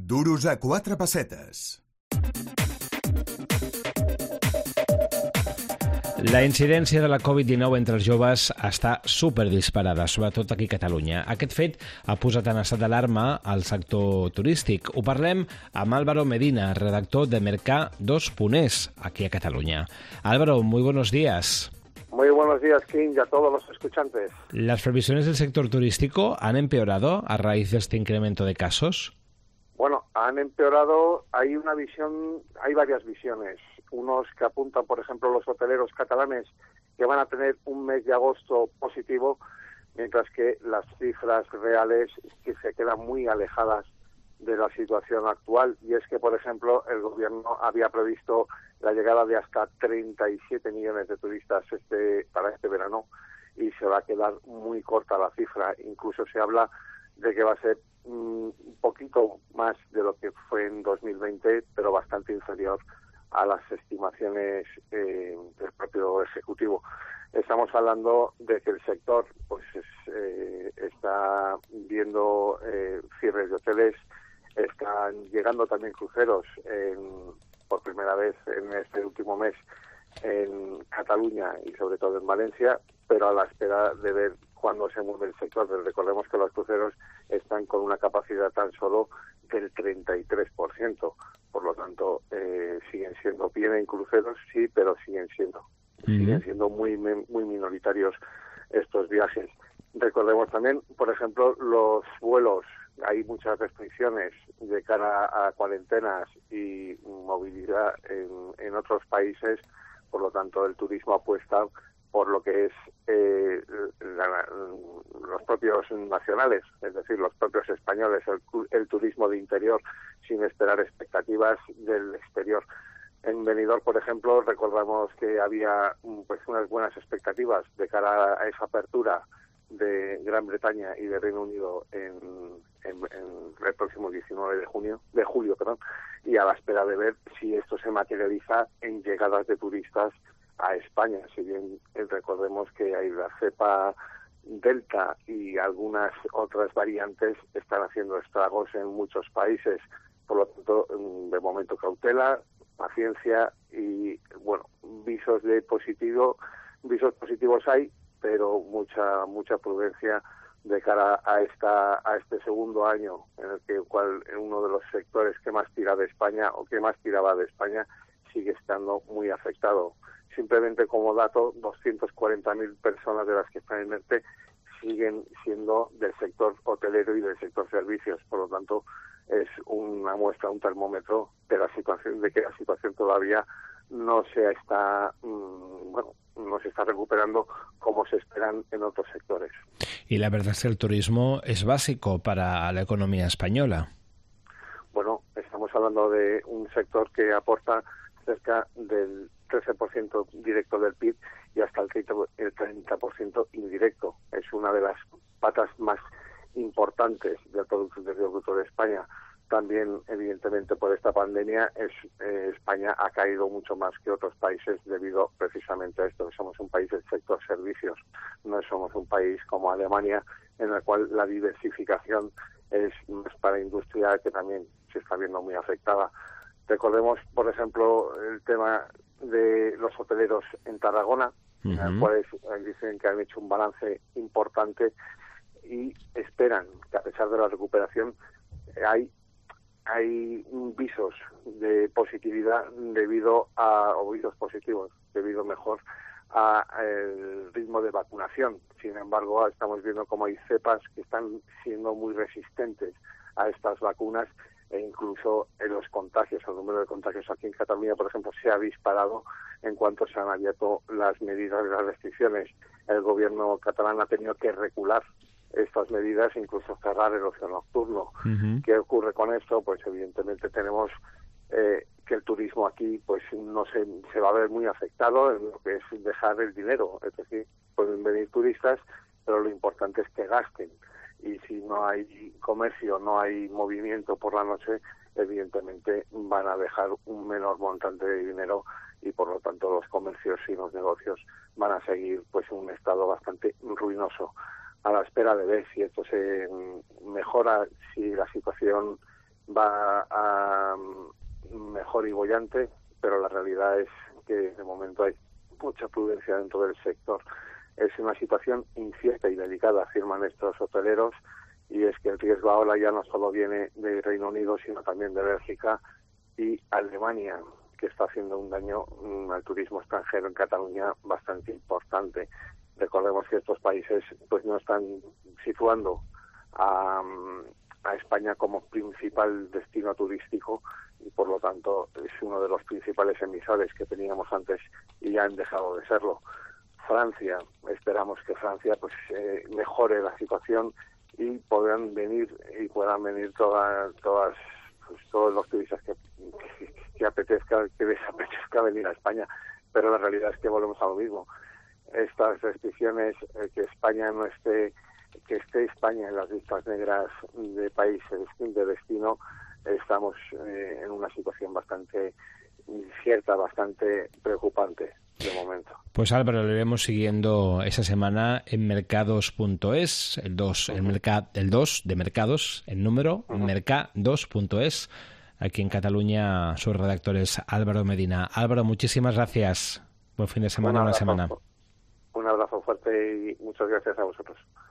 Duros a 4 pessetes. La incidència de la Covid-19 entre els joves està superdisparada, sobretot aquí a Catalunya. Aquest fet ha posat en estat d'alarma al sector turístic. Ho parlem amb Álvaro Medina, redactor de Mercat 2.es, aquí a Cataluña. Álvaro, muy buenos días. Muy buenos días, King, y a todos los escuchantes. ¿Las previsiones del sector turístico han empeorado a raíz de este incremento de casos? Bueno, han empeorado. Hay varias visiones. Unos que apuntan, por ejemplo, los hoteleros catalanes, que van a tener un mes de agosto positivo, mientras que las cifras reales que se quedan muy alejadas de la situación actual. Y es que, por ejemplo, el gobierno había previsto la llegada de hasta 37 millones de turistas para este verano, y se va a quedar muy corta la cifra. Incluso se habla de que va a ser un poquito más de lo que fue en 2020, pero bastante inferior a las estimaciones del propio Ejecutivo. Estamos hablando de que el sector está viendo cierres de hoteles, están llegando también cruceros por primera vez en este último mes en Cataluña y sobre todo en Valencia, pero a la espera de ver cuándo se mueve el sector. Recordemos que los cruceros están con una capacidad tan solo del 33%, por lo tanto siguen siendo, vienen cruceros, sí, pero siguen siendo muy minoritarios estos viajes. Recordemos también, por ejemplo, los vuelos. Hay muchas restricciones de cara a cuarentenas y movilidad en otros países, por lo tanto el turismo apuesta por lo que es los propios nacionales, es decir, los propios españoles, el turismo de interior, sin esperar expectativas del exterior. En Benidorm, por ejemplo, recordamos que había unas buenas expectativas de cara a esa apertura de Gran Bretaña y de Reino Unido en el próximo 19 de julio, y a la espera de ver si esto se materializa en llegadas de turistas a España. Si bien recordemos que hay la cepa Delta y algunas otras variantes están haciendo estragos en muchos países. Por lo tanto, de momento cautela, paciencia y, visos positivos hay, pero mucha prudencia de cara a este segundo año en el que uno de los sectores que más tira de España o que más tiraba de España sigue estando muy afectado. Simplemente como dato, 240.000 personas de las que están en ERTE siguen siendo del sector hotelero y del sector servicios. Por lo tanto, es una muestra, un termómetro de la situación, de que la situación todavía no se está recuperando como se esperan en otros sectores. Y la verdad es que el turismo es básico para la economía española. Bueno, estamos hablando de un sector que aporta cerca del 13% directo del PIB y hasta el 30% indirecto. Es una de las patas más importantes del Producto Interior Bruto de España. También, evidentemente, por esta pandemia, España ha caído mucho más que otros países debido precisamente a esto. Somos un país del sector servicios, no somos un país como Alemania, en el cual la diversificación es más para industria, que también se está viendo muy afectada. Recordemos, por ejemplo, el tema de los hoteleros en Tarragona, en el cual dicen que han hecho un balance importante y esperan que, a pesar de la recuperación, hay visos de positividad visos positivos debido mejor al ritmo de vacunación. Sin embargo, estamos viendo cómo hay cepas que están siendo muy resistentes a estas vacunas, e incluso en los contagios, el número de contagios aquí en Cataluña, por ejemplo, se ha disparado en cuanto se han abierto las medidas de las restricciones. El gobierno catalán ha tenido que recular estas medidas, incluso cerrar el ocio nocturno. ¿Qué ocurre con esto? Pues evidentemente tenemos que el turismo aquí no se va a ver muy afectado en lo que es dejar el dinero. Es decir, pueden venir turistas, pero lo importante es que gasten. Y si no hay comercio, no hay movimiento por la noche, evidentemente van a dejar un menor montante de dinero y, por lo tanto, los comercios y los negocios van a seguir en un estado bastante ruinoso. A la espera de ver si esto se mejora, si la situación va a mejor y bollante, pero la realidad es que de momento hay mucha prudencia dentro del sector. Es una situación incierta y delicada, afirman estos hoteleros, y es que el riesgo ahora ya no solo viene de Reino Unido, sino también de Bélgica y Alemania, que está haciendo un daño al turismo extranjero en Cataluña bastante importante. Recordemos que estos países pues no están situando a España como principal destino turístico y por lo tanto es uno de los principales emisores que teníamos antes y ya han dejado de serlo. Francia, esperamos que Francia pues mejore la situación y puedan venir todos los turistas que les apetezca venir a España, pero la realidad es que volvemos a lo mismo. Estas restricciones, que España no esté, que esté España en las listas negras de países de destino, estamos en una situación bastante incierta, bastante preocupante de momento. Pues Álvaro, lo iremos siguiendo esa semana en mercados.es, el 2 de mercados, el número, mercados.es. Aquí en Cataluña, su redactor es Álvaro Medina. Álvaro, muchísimas gracias. Buen fin de semana, buena semana. Un abrazo fuerte y muchas gracias a vosotros.